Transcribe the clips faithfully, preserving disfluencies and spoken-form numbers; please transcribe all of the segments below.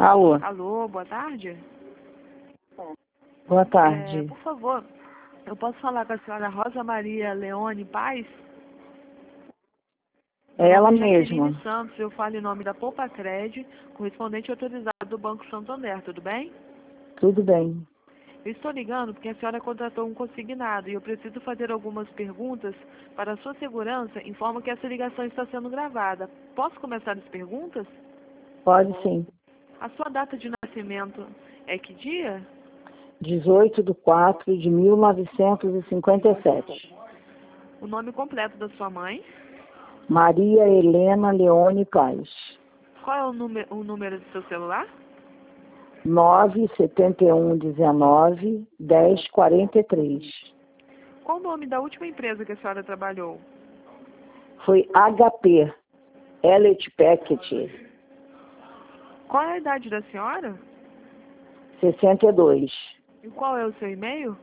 Alô, Alô, boa tarde. boa É, tarde. por favor, eu posso falar com a senhora Rosa Maria Leone Paz? Meu É ela nome é Jaqueline mesma. Santos, eu falo em nome da Poupa Cred, correspondente autorizado do Banco Santander, tudo bem? Tudo bem. Eu estou ligando porque a senhora contratou um consignado e eu preciso fazer algumas perguntas para a sua segurança. Informo que essa ligação está sendo gravada. Posso começar as perguntas? Pode sim. A sua data de nascimento é que dia? dezoito de quatro de mil novecentos e cinquenta e sete. O nome completo da sua mãe? Maria Helena Leone Paz. Qual é o número, o número do seu celular? nove sete um dezenove dez quarenta e três. Qual o nome da última empresa que a senhora trabalhou? Foi H P, Elliott Packet, Qual é a idade da senhora? sessenta e dois. E qual é o seu e-mail?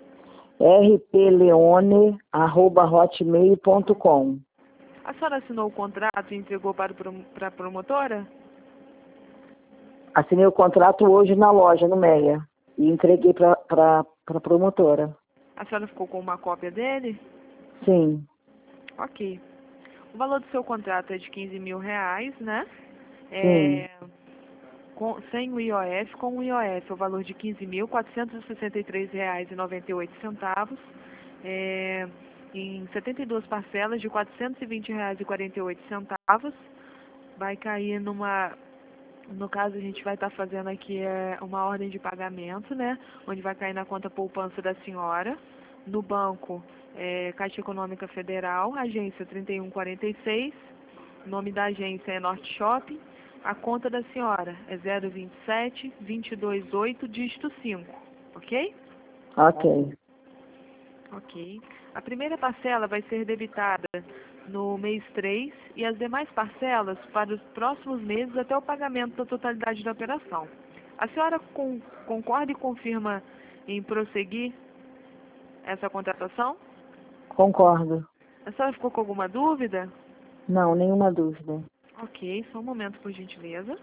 rpleone arroba hotmail ponto com. A senhora assinou o contrato e entregou para, o prom- para a promotora? Assinei o contrato hoje na loja, no Meia, e entreguei para a promotora. A senhora ficou com uma cópia dele? Sim, Ok. O valor do seu contrato é de quinze mil reais, né? sim. É, com, sem o I O F, com o I O F, o valor de quinze mil quatrocentos e sessenta e três reais e noventa e oito centavos. É, em setenta e duas parcelas de quatrocentos e vinte reais e quarenta e oito centavos. Vai cair numa... No caso, a gente vai estar fazendo aqui é, uma ordem de pagamento, né? Onde vai cair na conta poupança da senhora. No banco, é, Caixa Econômica Federal, agência trinta e um quarenta e seis. O nome da agência é Norte Shopping. A conta da senhora é zero vinte e sete, vinte e dois oito, dígito cinco. Ok? Ok. Ok. A primeira parcela vai ser debitada no mês três e as demais parcelas para os próximos meses até o pagamento da totalidade da operação. A senhora com, concorda e confirma em prosseguir essa contratação? Concordo. A senhora ficou com alguma dúvida? Não, nenhuma dúvida. Ok, só um momento, por gentileza.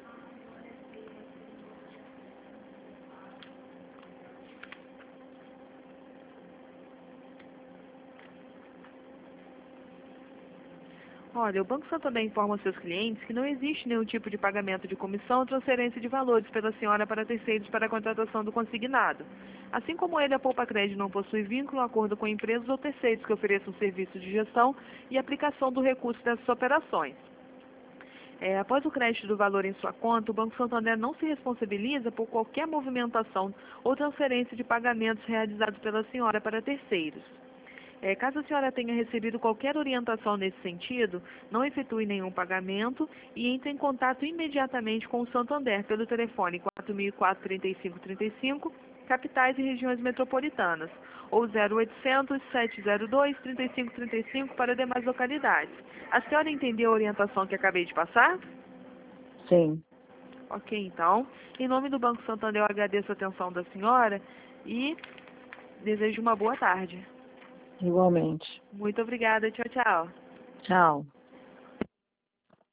Olha, o Banco Santander informa aos seus clientes que não existe nenhum tipo de pagamento de comissão ou transferência de valores pela senhora para terceiros para a contratação do consignado. Assim como ele, a Poupa Cred não possui vínculo ou acordo com empresas ou terceiros que ofereçam serviços de gestão e aplicação do recurso dessas operações. É, após o crédito do valor em sua conta, o Banco Santander não se responsabiliza por qualquer movimentação ou transferência de pagamentos realizados pela senhora para terceiros. É, caso a senhora tenha recebido qualquer orientação nesse sentido, não efetue nenhum pagamento e entre em contato imediatamente com o Santander pelo telefone quatro mil e quatro, trinta e cinco trinta e cinco, capitais e regiões metropolitanas, ou zero oitocentos, sete zero dois, trinta e cinco trinta e cinco para demais localidades. A senhora entendeu a orientação que acabei de passar? Sim, Ok, então. Em nome do Banco Santander, eu agradeço a atenção da senhora e desejo uma boa tarde. igualmente. Muito obrigada. Tchau, tchau. Tchau.